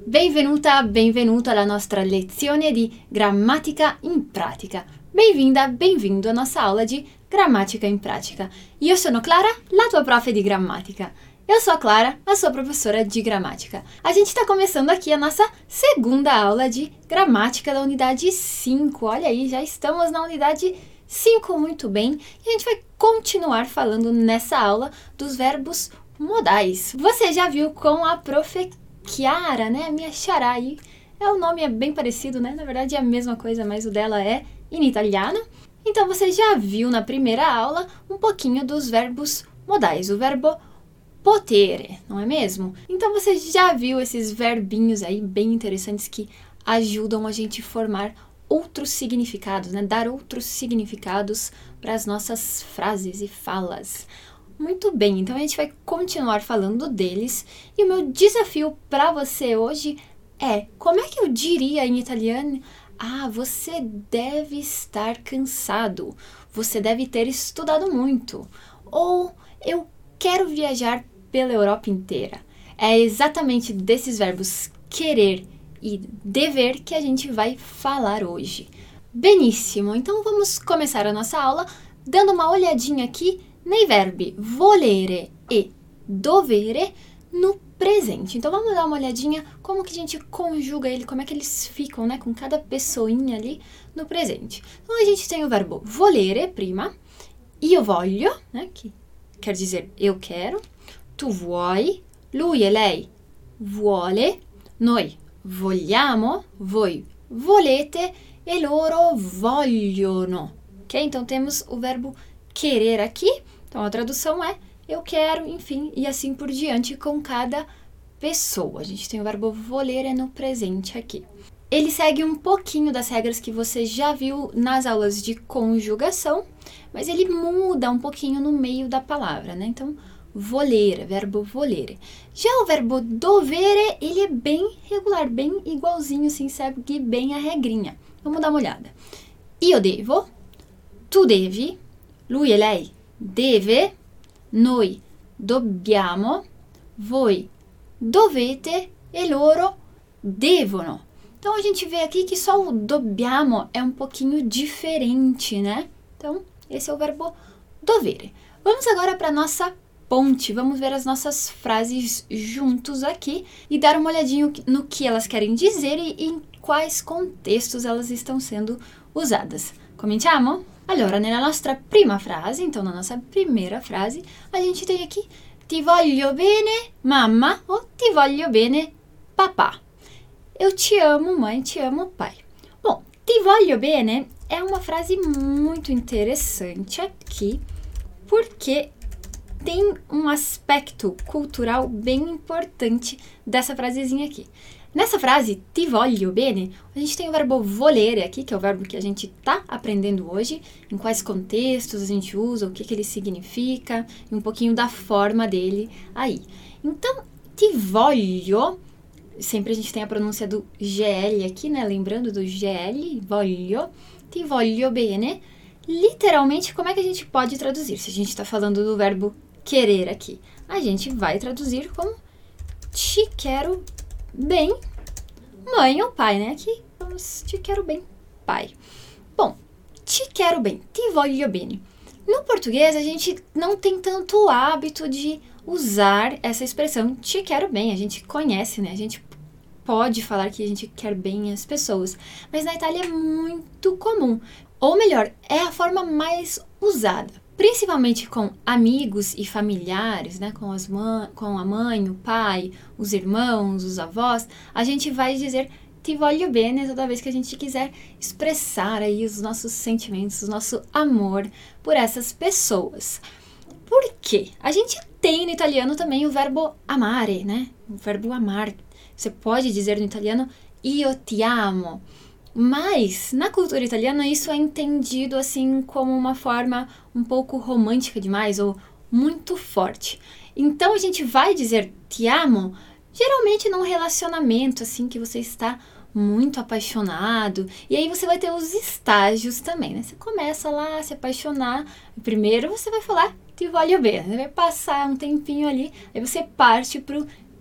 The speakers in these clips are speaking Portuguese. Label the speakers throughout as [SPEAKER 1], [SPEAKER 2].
[SPEAKER 1] Benvenuta, benvenuto alla nostra lezione di grammatica in pratica. Bem-vinda, bem-vindo à nossa aula de gramática em prática. Io sono Clara, la tua prof di grammatica. Eu sou a Clara, a sua professora de gramática. A gente está começando aqui a nossa segunda aula de gramática da unidade 5. Olha aí, já estamos na unidade 5, muito bem. E a gente vai continuar falando nessa aula dos verbos modais. Você já viu com a prof. Chiara, né? A minha xará aí. O nome é bem parecido, né? Na verdade é a mesma coisa, mas o dela é em italiano. Então você já viu na primeira aula um pouquinho dos verbos modais. O verbo potere, não é mesmo? Então você já viu esses verbinhos aí bem interessantes que ajudam a gente a formar outros significados, né? Dar outros significados para as nossas frases e falas. Muito bem, então a gente vai continuar falando deles. E o meu desafio para você hoje é, como é que eu diria em italiano? Você deve estar cansado. Você deve ter estudado muito. Ou eu quero viajar pela Europa inteira. É exatamente desses verbos querer e dever que a gente vai falar hoje. Benissimo, então vamos começar a nossa aula dando uma olhadinha aqui nei verbi volere e dovere no presente. Então vamos dar uma olhadinha como que a gente conjuga ele, como é que eles ficam, né, com cada pessoinha ali no presente. Então a gente tem o verbo volere prima, io voglio, né, que quer dizer eu quero, tu vuoi, lui e lei vuole, noi vogliamo, voi volete e loro vogliono. Ok? Então temos o verbo querer aqui. Então, a tradução é eu quero, enfim, e assim por diante com cada pessoa. A gente tem o verbo volere no presente aqui. Ele segue um pouquinho das regras que você já viu nas aulas de conjugação, mas ele muda um pouquinho no meio da palavra, né? Então, volere, verbo volere. Já o verbo dovere, ele é bem regular, bem igualzinho, assim, segue bem a regrinha. Vamos dar uma olhada. Io devo, tu devi, lui e lei deve, noi dobbiamo, voi dovete e loro devono. Então, a gente vê aqui que só o dobbiamo é um pouquinho diferente, né? Então, esse é o verbo dovere. Vamos agora para a nossa ponte. Vamos ver as nossas frases juntos aqui e dar uma olhadinha no que elas querem dizer e em quais contextos elas estão sendo usadas. Cominciamo? Allora, nella nostra prima frase, então na nossa primeira frase, a gente tem aqui ti voglio bene, mamma, ou ti voglio bene, papà. Eu te amo, mãe, te amo, pai. Bom, ti voglio bene é uma frase muito interessante aqui, porque tem um aspecto cultural bem importante dessa frasezinha aqui. Nessa frase, ti voglio bene, a gente tem o verbo volere aqui, que é o verbo que a gente está aprendendo hoje, em quais contextos a gente usa, o que ele significa, e um pouquinho da forma dele aí. Então, ti voglio, sempre a gente tem a pronúncia do GL aqui, né? Lembrando do GL, voglio, ti voglio bene. Literalmente, como é que a gente pode traduzir? Se a gente está falando do verbo querer aqui, a gente vai traduzir como te quero bem, mãe ou pai, né? Aqui, vamos, te quero bem, pai. Bom, te quero bem, ti voglio bene. No português, a gente não tem tanto hábito de usar essa expressão te quero bem. A gente conhece, né? A gente pode falar que a gente quer bem as pessoas. Mas na Itália é muito comum. Ou melhor, é a forma mais usada. Principalmente com amigos e familiares, né? Com a mãe, o pai, os irmãos, os avós, a gente vai dizer ti voglio bene toda vez que a gente quiser expressar aí os nossos sentimentos, o nosso amor por essas pessoas. Por quê? A gente tem no italiano também o verbo amare, né? O verbo amar. Você pode dizer no italiano io ti amo. Mas, na cultura italiana, isso é entendido assim como uma forma um pouco romântica demais ou muito forte. Então, a gente vai dizer te amo, geralmente num relacionamento assim que você está muito apaixonado. E aí você vai ter os estágios também, né? Você começa lá a se apaixonar. Primeiro você vai falar ti voglio bene. Vai passar um tempinho ali, aí você parte pro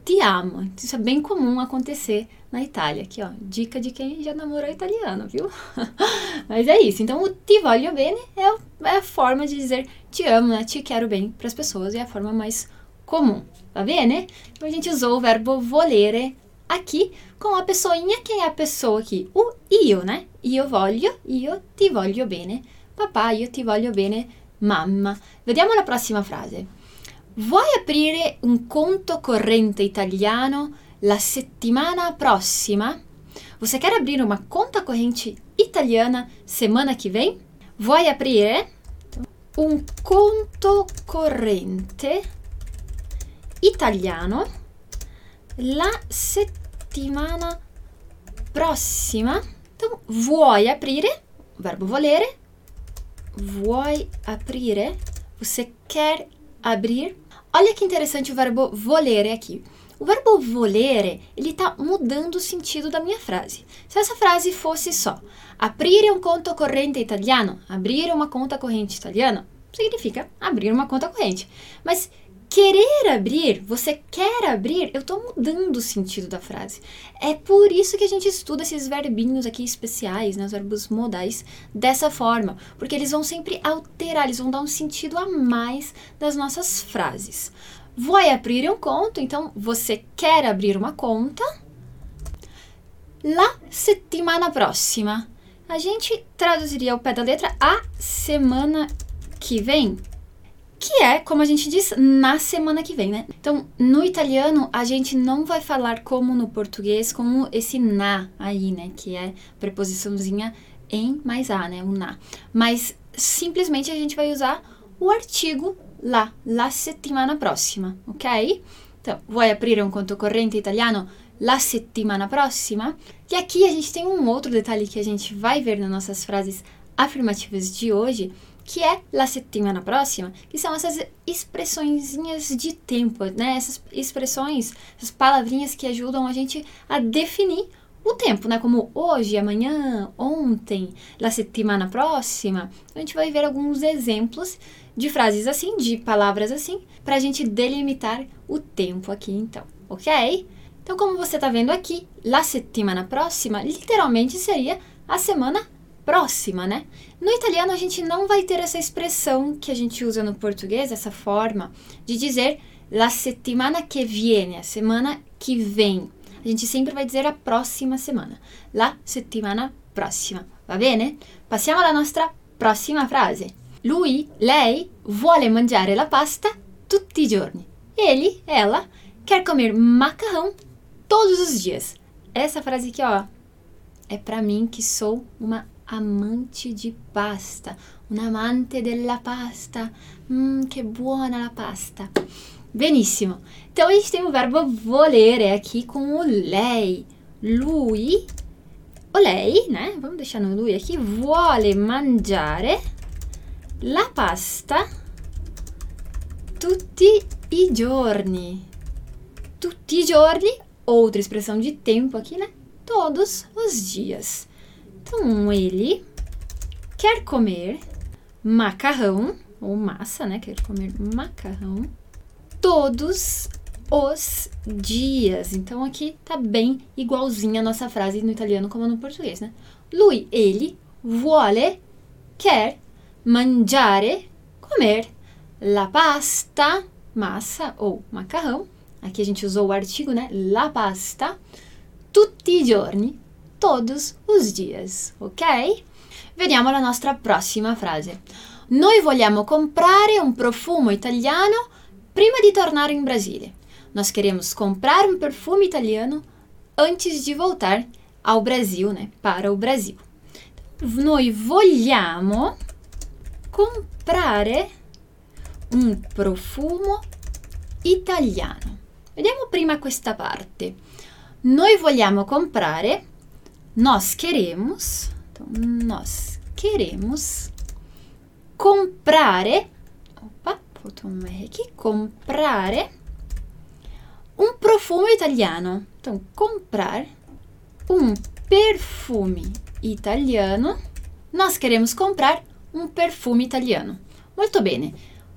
[SPEAKER 1] ti amo. Isso é bem comum acontecer na Itália. Aqui, ó, dica de quem já namorou italiano, viu? Mas é isso. Então, o ti voglio bene é a forma de dizer te amo, né? Te quero bem para as pessoas. É a forma mais comum, tá bene? Então, a gente usou o verbo volere aqui com a pessoinha. Quem é a pessoa aqui? O io, né? Io ti voglio bene. Papà, io ti voglio bene, mamma. Vediamo la prossima frase. Vuoi aprire un conto corrente italiano la settimana prossima? Você quer abrir uma conta corrente italiana semana que vem? Vuoi aprire un conto corrente italiano la settimana prossima? Então, vuoi aprire, verbo volere. Vuoi aprire? Você quer abrir? Olha que interessante o verbo volere aqui. O verbo volere, ele tá mudando o sentido da minha frase. Se essa frase fosse só aprire un conto corrente italiano, abrir uma conta corrente italiana, significa abrir uma conta corrente. Mas querer abrir, você quer abrir, eu tô mudando o sentido da frase. É por isso que a gente estuda esses verbinhos aqui especiais, né, os verbos modais, dessa forma. Porque eles vão sempre alterar, eles vão dar um sentido a mais das nossas frases. Vuoi aprire un conto, então você quer abrir uma conta. La settimana prossima. A gente traduziria ao pé da letra a semana que vem. Que é, como a gente diz, na semana que vem, né? Então, no italiano, a gente não vai falar como no português, com esse na aí, né? Que é preposiçãozinha em mais a, né? O na. Mas, simplesmente, a gente vai usar o artigo la settimana prossima, ok? Então, vuoi aprire un conto corrente italiano la settimana prossima? E aqui a gente tem um outro detalhe que a gente vai ver nas nossas frases afirmativas de hoje, que é la settimana prossima, que são essas expressõezinhas de tempo, né? Essas expressões, essas palavrinhas que ajudam a gente a definir o tempo, né? Como hoje, amanhã, ontem, la settimana prossima. A gente vai ver alguns exemplos de frases assim, de palavras assim, para a gente delimitar o tempo aqui, então, ok? Então, como você está vendo aqui, la settimana prossima literalmente seria a semana próxima, né? No italiano, a gente não vai ter essa expressão que a gente usa no português, essa forma de dizer la settimana che viene, a semana que vem. A gente sempre vai dizer a próxima semana. La settimana prossima, va bene? Passiamo alla nostra prossima frase. Lei vuole mangiare la pasta tutti i giorni. Ela, quer comer macarrão todos os dias. Essa frase aqui, ó, é pra mim que sou uma amante de pasta. Un amante della pasta. Que buona la pasta. Benissimo. Então, a gente tem o verbo volere aqui com o lei. Lui, o lei, né? Vamos deixar no lui aqui. Vuole mangiare la pasta tutti i giorni. Tutti i giorni, outra expressão de tempo aqui, né? Todos os dias. Então, ele quer comer macarrão, ou massa, né? Quer comer macarrão todos os dias. Então, aqui tá bem igualzinha a nossa frase no italiano como no português, né? Lui, ele, vuole, quer, mangiare, comer, la pasta, massa ou macarrão. Aqui a gente usou o artigo, né? La pasta, tutti i giorni, todos os dias, ok? Vediamo la nostra prossima frase. Noi vogliamo comprare un profumo italiano prima di tornare in Brasile. Nós queremos comprar um perfume italiano antes de voltar ao Brasil, né? Para o Brasil. Noi vogliamo comprare un profumo italiano. Vediamo prima questa parte. Noi vogliamo comprare, nós queremos, então, nós queremos comprare, faltou um R aqui, comprare um profumo italiano. Então, comprar um perfume italiano. Nós queremos comprar um perfume italiano. Molto bene.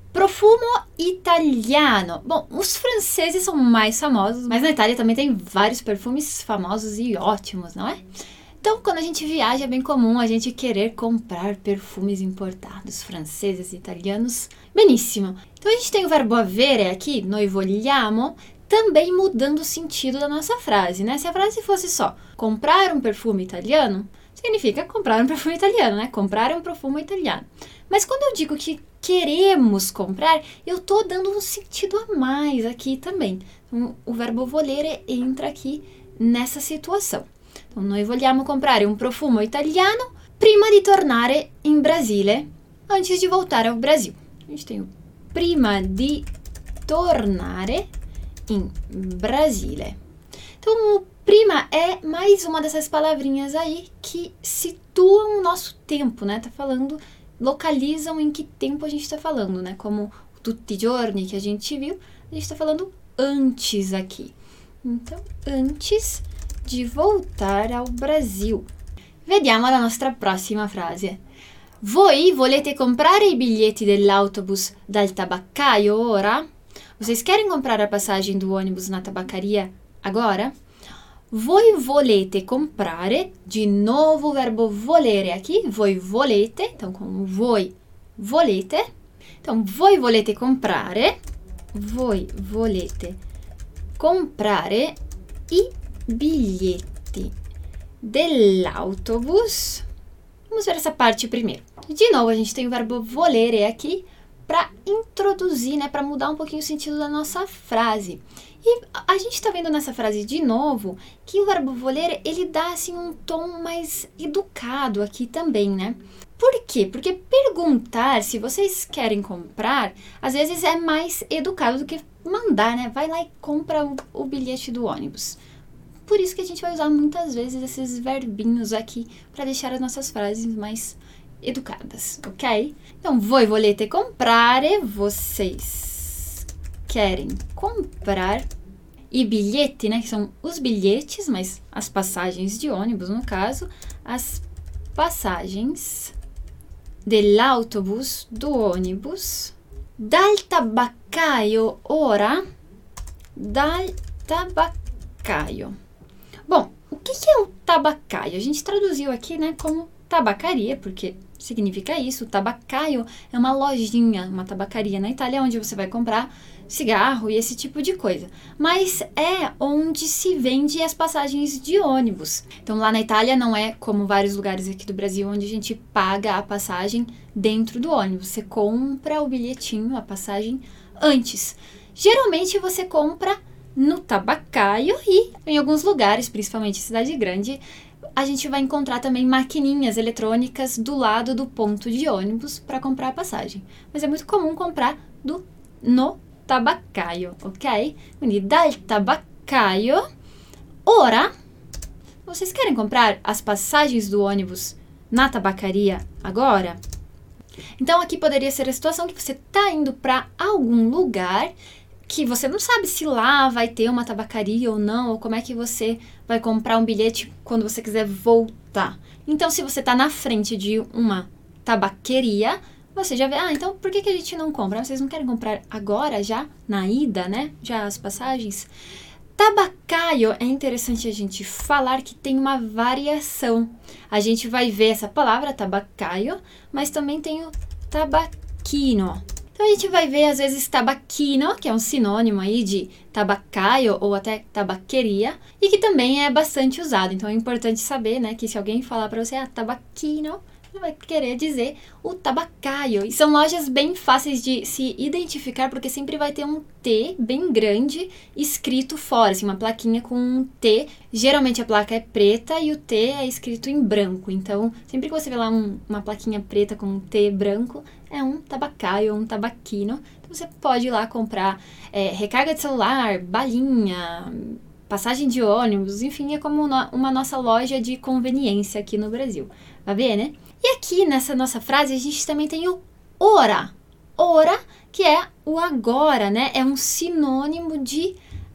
[SPEAKER 1] Profumo italiano. Bom, os franceses são mais famosos, mas na Itália também tem vários perfumes famosos e ótimos, não é? Então, quando a gente viaja, é bem comum a gente querer comprar perfumes importados, franceses e italianos. Benissimo. Então, a gente tem o verbo avere aqui, noi vogliamo, também mudando o sentido da nossa frase, né? Se a frase fosse só comprar um perfume italiano, significa comprar um perfume italiano, né? Comprar um perfume italiano. Mas quando eu digo que queremos comprar, eu tô dando um sentido a mais aqui também. Então, o verbo volere entra aqui nessa situação. Então, noi vogliamo comprare un profumo italiano prima di tornare in Brasile, antes de voltar ao Brasil. A gente tem o prima di tornare in Brasile. Então, o prima é mais uma dessas palavrinhas aí que situam o nosso tempo, né? Tá falando, localizam em que tempo a gente tá falando, né? Como tutti i giorni que a gente viu, a gente tá falando antes aqui. Então, antes de voltar ao Brasil. Vediamo la nostra prossima frase. Voi volete comprare i biglietti dell'autobus dal tabaccaio ora? Vocês querem comprar a passagem do ônibus na tabacaria agora? Voi volete comprare, de novo o verbo volere aqui, voi volete, então com voi volete. Então, voi volete comprare i biglietti dell'autobus. Vamos ver essa parte primeiro. De novo, a gente tem o verbo volere aqui para introduzir, né, para mudar um pouquinho o sentido da nossa frase. E a gente está vendo nessa frase de novo que o verbo volere, ele dá assim um tom mais educado aqui também, né? Por quê? Porque perguntar se vocês querem comprar, às vezes é mais educado do que mandar, né? Vai lá e compra o bilhete do ônibus. Por isso que a gente vai usar muitas vezes esses verbinhos aqui para deixar as nossas frases mais educadas, ok? Então, voi volete comprare, vocês querem comprar. E bilhete, né, que são os bilhetes, mas as passagens de ônibus, no caso, as passagens dell'autobus, do ônibus, dal tabaccaio ora, dal tabaccaio. Bom, o que é o tabaccaio? A gente traduziu aqui, né, como tabacaria, porque significa isso. O tabaccaio é uma lojinha, uma tabacaria na Itália, onde você vai comprar cigarro e esse tipo de coisa. Mas é onde se vende as passagens de ônibus. Então, lá na Itália não é como vários lugares aqui do Brasil, onde a gente paga a passagem dentro do ônibus. Você compra o bilhetinho, a passagem, antes. Geralmente, você compra no tabaccaio e em alguns lugares, principalmente em cidade grande, a gente vai encontrar também maquininhas eletrônicas do lado do ponto de ônibus para comprar a passagem. Mas é muito comum comprar no tabaccaio, ok? Quindi dal tabaccaio. Ora, vocês querem comprar as passagens do ônibus na tabacaria agora? Então aqui poderia ser a situação que você está indo para algum lugar que você não sabe se lá vai ter uma tabacaria ou não, ou como é que você vai comprar um bilhete quando você quiser voltar. Então, se você está na frente de uma tabaqueria, você já vê, então por que a gente não compra? Vocês não querem comprar agora já, na ida, né? Já as passagens? Tabaccaio, é interessante a gente falar que tem uma variação. A gente vai ver essa palavra, tabaccaio, mas também tem o tabacchino. Então, a gente vai ver, às vezes, tabacchino, que é um sinônimo aí de tabaccaio ou até tabaqueria, e que também é bastante usado. Então, é importante saber, né, que se alguém falar para você, tabacchino, ele vai querer dizer o tabaccaio. E são lojas bem fáceis de se identificar, porque sempre vai ter um T bem grande escrito fora, assim, uma plaquinha com um T. Geralmente a placa é preta e o T é escrito em branco. Então, sempre que você vê lá uma plaquinha preta com um T branco, é um tabaccaio ou um tabacchino. Então, você pode ir lá comprar recarga de celular, balinha, passagem de ônibus, enfim, é como uma nossa loja de conveniência aqui no Brasil. Vai ver, né? E aqui nessa nossa frase a gente também tem o ora. Ora, que é o agora, né? É um sinônimo de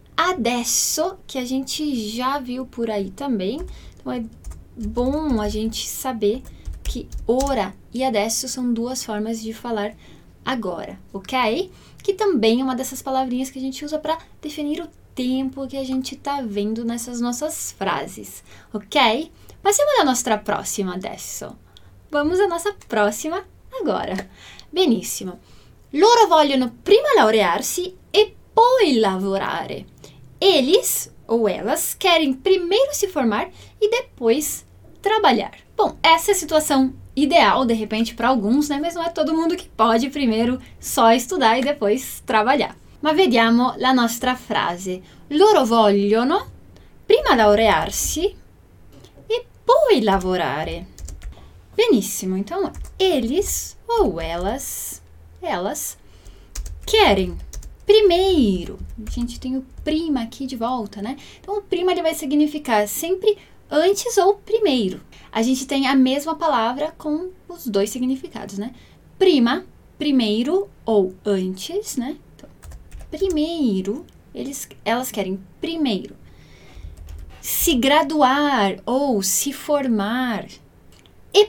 [SPEAKER 1] adesso, que a gente já viu por aí também. Então é bom a gente saber que ora e adesso são duas formas de falar agora, ok? Que também é uma dessas palavrinhas que a gente usa para definir o tempo que a gente está vendo nessas nossas frases, ok? Passiamo alla nostra prossima adesso. Vamos à nossa próxima agora. Benissimo. Loro vogliono prima laurearsi e poi lavorare. Eles ou elas querem primeiro se formar e depois trabalhar. Bom, essa é a situação ideal, de repente, para alguns, né? Mas não é todo mundo que pode primeiro só estudar e depois trabalhar. Ma vediamo la nostra frase. Loro vogliono prima laurearsi e poi lavorare. Benissimo, então eles ou elas querem primeiro. A gente tem o prima aqui de volta, né? Então o prima ele vai significar sempre antes ou primeiro. A gente tem a mesma palavra com os dois significados, né? Prima, primeiro ou antes, né? Então, primeiro, elas querem primeiro se graduar ou se formar. E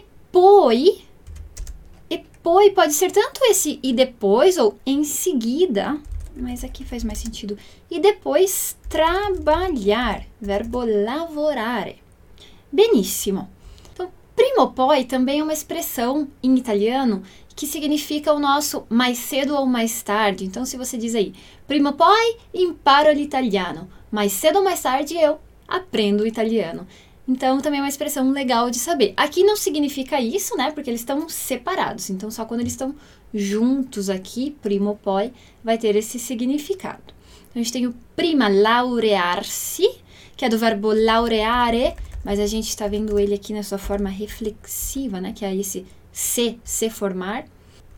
[SPEAKER 1] poi pode ser tanto esse e depois ou em seguida, mas aqui faz mais sentido. E depois trabalhar, verbo lavorare. Benissimo. Então, prima ou poi também é uma expressão em italiano que significa o nosso mais cedo ou mais tarde. Então, se você diz aí, prima ou poi imparo l'italiano. Mais cedo ou mais tarde eu aprendo o italiano. Então, também é uma expressão legal de saber. Aqui não significa isso, né? Porque eles estão separados. Então, só quando eles estão juntos aqui, prima ou poi, vai ter esse significado. Então, a gente tem o prima laurear-se, que é do verbo laureare, mas a gente está vendo ele aqui na sua forma reflexiva, né? Que é esse se formar.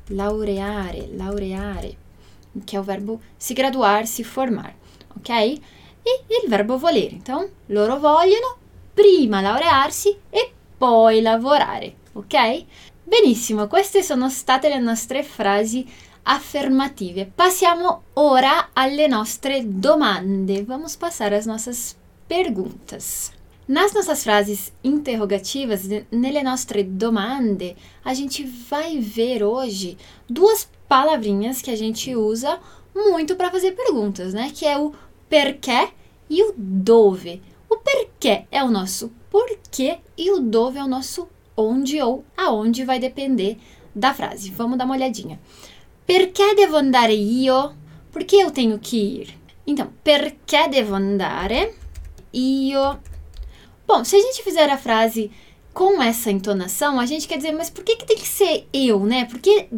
[SPEAKER 1] Laureare, que é o verbo se graduar, se formar, ok? E il verbo volere. Então, loro vogliono prima laurearsi e poi lavorare, ok? Benissimo, queste sono state le nostre frasi affermative. Passiamo ora alle nostre domande. Vamos passar às nossas perguntas. Nas nossas frases interrogativas, nelle nostre domande, a gente vai ver hoje duas palavrinhas que a gente usa muito para fazer perguntas, né? Que é o perché e o dove. O perché é o nosso porquê e o dove é o nosso onde ou aonde vai depender da frase. Vamos dar uma olhadinha. Perché devo andare io? Por que eu tenho que ir? Então, perché devo andare io? Bom, se a gente fizer a frase com essa entonação, a gente quer dizer, mas por que tem que ser eu, né? Por que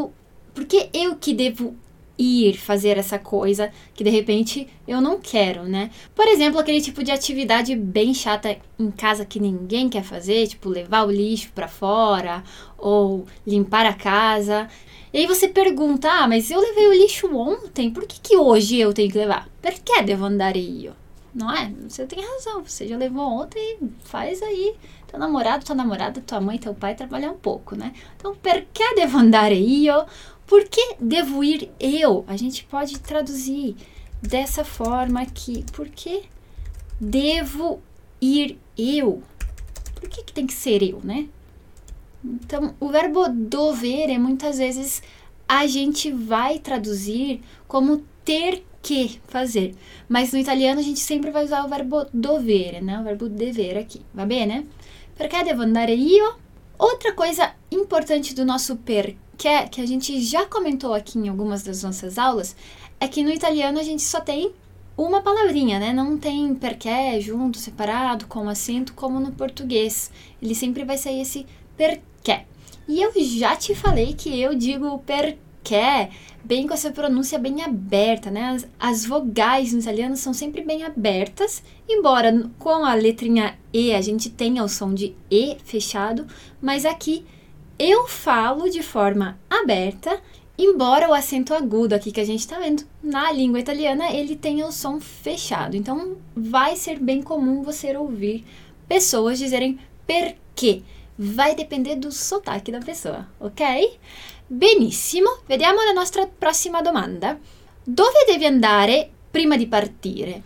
[SPEAKER 1] eu que devo ir fazer essa coisa que de repente eu não quero, né? Por exemplo, aquele tipo de atividade bem chata em casa que ninguém quer fazer, tipo levar o lixo para fora ou limpar a casa. E aí você pergunta, mas eu levei o lixo ontem, por que hoje eu tenho que levar? Perché devo andare io? Não é? Você tem razão, você já levou ontem, faz aí. Teu namorado, tua namorada, tua mãe, teu pai trabalhar um pouco, né? Então, perché devo andare io? Por que devo ir eu? A gente pode traduzir dessa forma aqui. Por que devo ir eu? Por que tem que ser eu, né? Então, o verbo dovere, muitas vezes, a gente vai traduzir como ter que fazer. Mas no italiano, a gente sempre vai usar o verbo dovere, né? O verbo dever aqui. Va bene? Perché devo andare io? Outra coisa importante do nosso perché, que a gente já comentou aqui em algumas das nossas aulas, é que no italiano a gente só tem uma palavrinha, né? Não tem perché junto, separado, com acento, como no português. Ele sempre vai sair esse perché. E eu já te falei que eu digo perché bem com essa pronúncia bem aberta, né? As vogais no italiano são sempre bem abertas, embora com a letrinha E a gente tenha o som de E fechado, mas aqui eu falo de forma aberta, embora o acento agudo aqui que a gente está vendo na língua italiana, ele tenha o som fechado. Então, vai ser bem comum você ouvir pessoas dizerem perché. Vai depender do sotaque da pessoa, ok? Benissimo, vediamo la nostra prossima domanda. Dove devi andare prima di partire?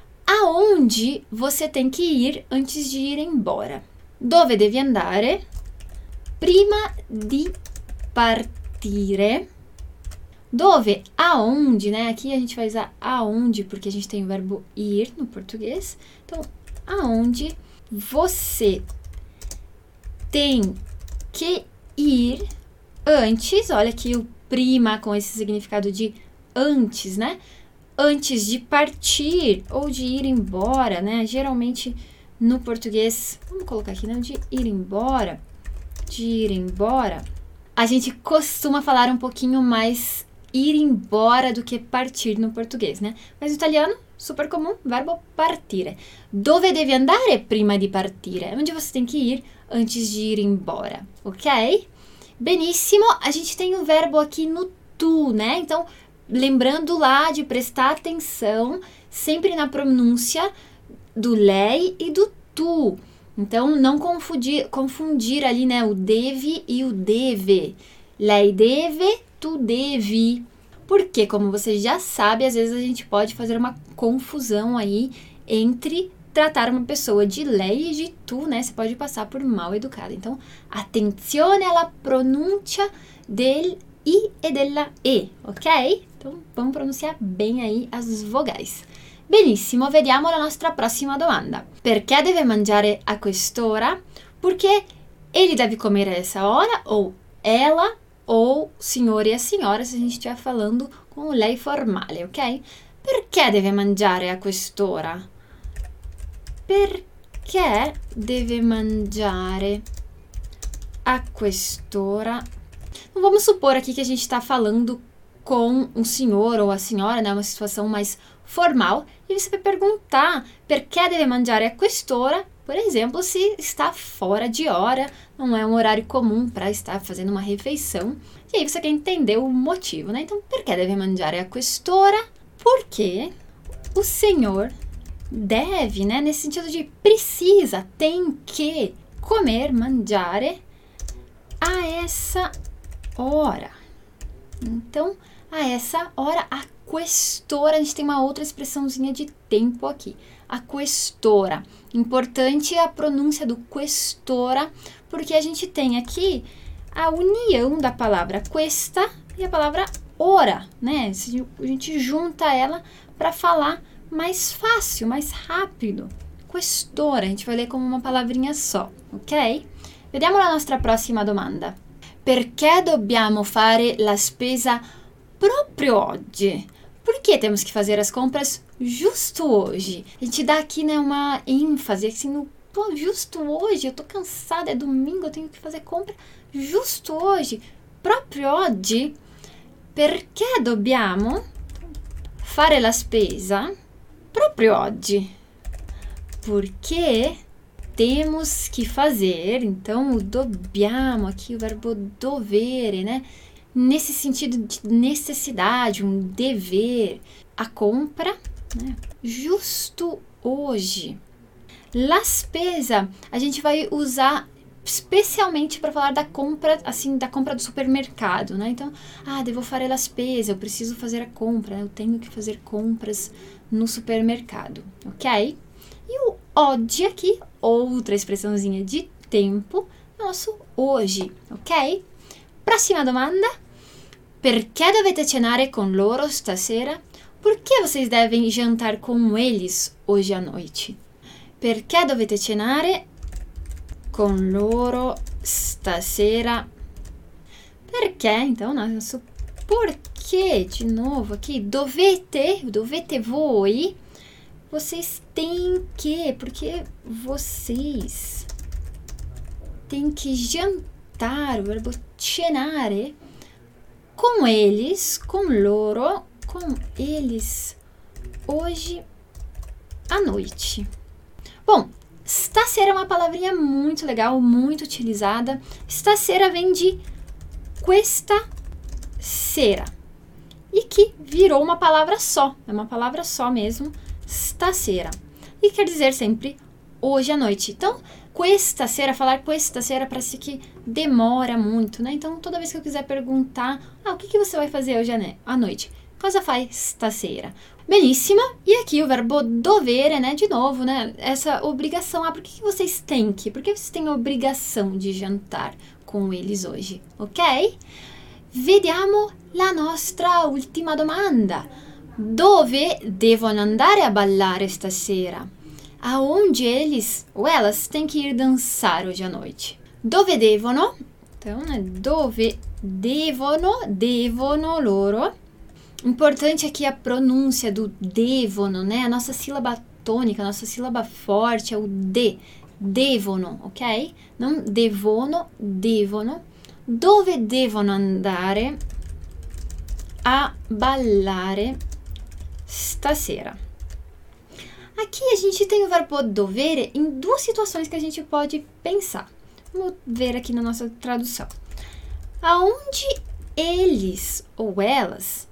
[SPEAKER 1] Aonde você tem que ir antes de ir embora? Dove devi andare prima di partire? Dove, aonde, né? Aqui a gente vai usar aonde, porque a gente tem o verbo ir no português. Então, aonde você tem que ir antes, olha aqui o prima com esse significado de antes, né? Antes de partir ou de ir embora, né? Geralmente no português, vamos colocar aqui, não, de ir embora, a gente costuma falar um pouquinho mais ir embora do que partir no português, né? Mas no italiano, super comum, verbo partire. Dove devi andare prima di partire? Onde você tem que ir antes de ir embora, ok? Benissimo, a gente tem um verbo aqui no tu, né? Então, lembrando lá de prestar atenção sempre na pronúncia do lei e do tu. Então, não confundir ali, né, o deve e o deve. Lei deve, tu devi. Porque, como você já sabe, às vezes a gente pode fazer uma confusão aí entre tratar uma pessoa de lei e de tu, né? Você pode passar por mal educada. Então, attenzione alla pronuncia del i e della e, ok? Então, vamos pronunciar bem aí as vogais. Benissimo, vediamo la nostra prossima domanda. Perché deve mangiare a quest'ora? Porque ele deve comer a essa hora, ou ela, ou signore e a signora, se a gente estiver falando com o lei formale, ok? Perché deve mangiare a quest'ora? Perché deve mangiare a quest'ora? Não vamos supor aqui que a gente está falando com um senhor ou a senhora, né? Uma situação mais formal. E você vai perguntar perché deve mangiare a quest'ora? Por exemplo, se está fora de hora, não é um horário comum para estar fazendo uma refeição. E aí você quer entender o motivo, né? Então, perché deve mangiare a quest'ora? Porque o senhor deve, né? Nesse sentido de precisa, tem que comer, mangiare, a essa hora. Então, a essa hora, a quest'ora, a gente tem uma outra expressãozinha de tempo aqui. A quest'ora. Importante a pronúncia do quest'ora, porque a gente tem aqui a união da palavra questa e a palavra ora, né? A gente junta ela para falar mais fácil, mais rápido. Quest'ora, a gente vai ler como uma palavrinha só, ok? Vediamo la nostra prossima domanda. Perché dobbiamo fare la spesa proprio oggi? Por que temos que fazer as compras justo hoje? A gente dá aqui, né, uma ênfase, assim, no justo hoje, eu tô cansada, é domingo, eu tenho que fazer compra justo hoje, proprio oggi. Perché dobbiamo fare la spesa proprio oggi? Porque temos que fazer, então o dobbiamo aqui, o verbo dovere, né? Nesse sentido de necessidade, um dever, a compra, né? Justo hoje. La spesa, a gente vai usar especialmente para falar da compra, assim, da compra do supermercado, né? Então, devo fare la spesa, eu preciso fazer a compra, né? Eu tenho que fazer compras no supermercado, ok? E o oggi aqui, outra expressãozinha de tempo, nosso hoje, ok? Próxima domanda. Perché dovete cenare con loro stasera? Por que vocês devem jantar com eles hoje à noite? Perché dovete cenare con loro stasera? Perché, então, nosso porquê, de novo aqui, dovete voi, vocês têm que, porque vocês têm que jantar, o verbo cenare, com eles, com loro, com eles, hoje à noite. Bom, stasera é uma palavrinha muito legal, muito utilizada. Stasera vem de questa sera e que virou uma palavra só, é uma palavra só mesmo, stasera. E quer dizer sempre hoje à noite. Então, questa sera, falar questa sera parece que demora muito, né? Então, toda vez que eu quiser perguntar, o que você vai fazer hoje à noite? Cosa fai stasera? Benissimo. E aqui o verbo dovere, né? De novo, né? Essa obrigação. Por que vocês têm que? Por que vocês têm a obrigação de jantar com eles hoje? Ok? Vediamo la nostra ultima domanda. Dove devono andare a ballare stasera? Aonde eles ou elas têm que ir dançar hoje à noite? Dove devono? Então, dove devono loro. Importante aqui a pronúncia do devono, né? A nossa sílaba tônica, a nossa sílaba forte é o D. Devono, ok? Não devono, devono. Dove devono andare a ballare stasera? Aqui a gente tem o verbo dovere em duas situações que a gente pode pensar. Vamos ver aqui na nossa tradução. Aonde eles ou elas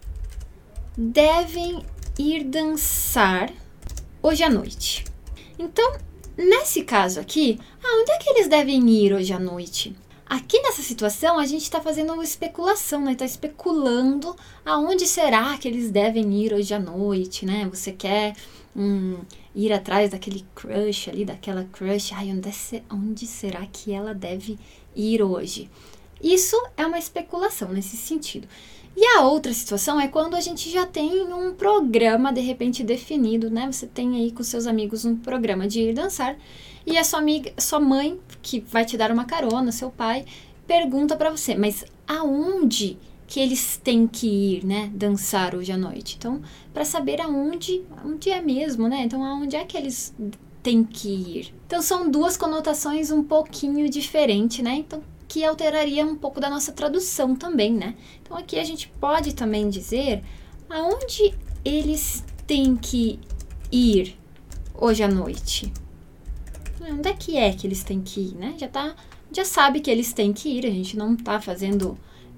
[SPEAKER 1] devem ir dançar hoje à noite? Então, nesse caso aqui, aonde é que eles devem ir hoje à noite? Aqui nessa situação, a gente está fazendo uma especulação, né? Está especulando aonde será que eles devem ir hoje à noite, né? Você quer ir atrás daquele crush ali, daquela crush. Ai, onde será que ela deve ir hoje? Isso é uma especulação nesse sentido. E a outra situação é quando a gente já tem um programa de repente definido, né? Você tem aí com seus amigos um programa de ir dançar e a sua mãe, que vai te dar uma carona, seu pai, pergunta para você, mas aonde que eles têm que ir, né? Dançar hoje à noite. Então, para saber onde é mesmo, né? Então, aonde é que eles têm que ir? Então, são duas conotações um pouquinho diferentes, né? Então, que alteraria um pouco da nossa tradução também, né? Então, aqui a gente pode também dizer aonde eles têm que ir hoje à noite. Onde é que eles têm que ir, né? Já sabe que eles têm que ir, a gente não tá fazendo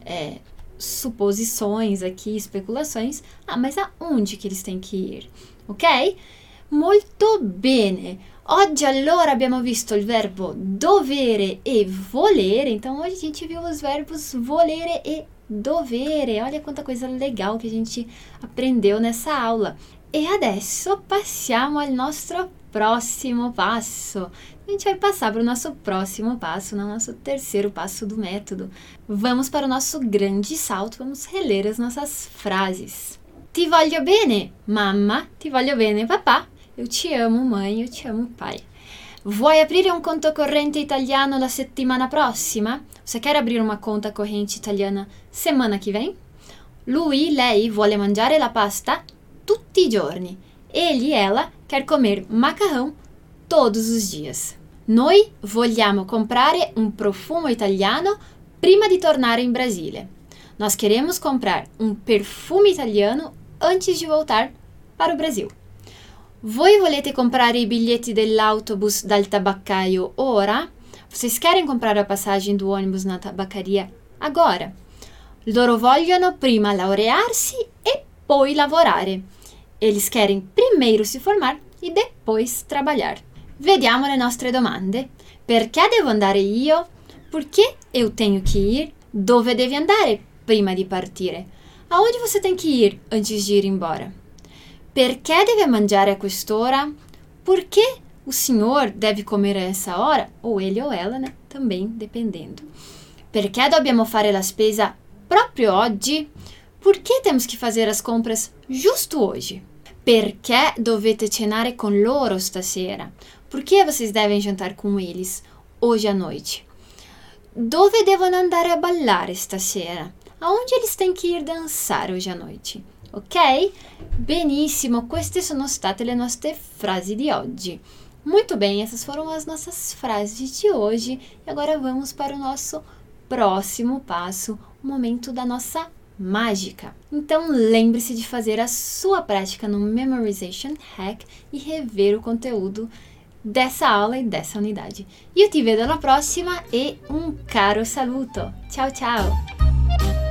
[SPEAKER 1] suposições aqui, especulações. Mas aonde que eles têm que ir? Ok? Molto bene. Oggi allora abbiamo visto il verbo dovere e volere. Então hoje a gente viu os verbos volere e dovere. Olha quanta coisa legal que a gente aprendeu nessa aula. E adesso passiamo al nostro próximo passo. A gente vai passar para o nosso próximo passo, no nosso terceiro passo do método. Vamos para o nosso grande salto, vamos reler as nossas frases. Ti voglio bene, mamma. Ti voglio bene, papà. Eu te amo, mãe. Eu te amo, pai. Vuoi aprire un conto corrente italiano la settimana prossima? Você quer abrir uma conta corrente italiana semana que vem? Lei vuole mangiare la pasta tutti i giorni. Ela quer comer macarrão todos os dias. Noi vogliamo comprare un profumo italiano prima di tornare in Brasile. Nós queremos comprar um perfume italiano antes de voltar para o Brasil. Voi volete comprare i biglietti dell'autobus dal tabaccaio ora? Vocês querem comprar a passagem do ônibus na tabacaria agora? Loro vogliono prima laurearsi e poi lavorare. Eles querem primeiro se formar e depois trabalhar. Vediamo le nostre domande. Perché devo andare io? Perché eu tenho que ir? Dove devi andare prima di partire? Aonde você tem que ir antes de ir embora? Perché deve mangiare a quest'ora? Por que o senhor deve comer a essa hora? Ou ele ou ela, né? Também dependendo. Perché dobbiamo fare la spesa proprio oggi? Por que temos que fazer as compras justo hoje? Perché dovete cenare con loro stasera? Por que vocês devem jantar com eles hoje à noite? Dove devono andare a ballare stasera? Aonde eles têm que ir dançar hoje à noite? Ok? Benissimo, queste sono state le nostre frasi di oggi. Muito bem, essas foram as nossas frases de hoje. E agora vamos para o nosso próximo passo, o momento da nossa mágica. Então lembre-se de fazer a sua prática no Memorization Hack e rever o conteúdo dessa aula e dessa unidade. Io ti vedo alla prossima e un caro saluto. Ciao ciao!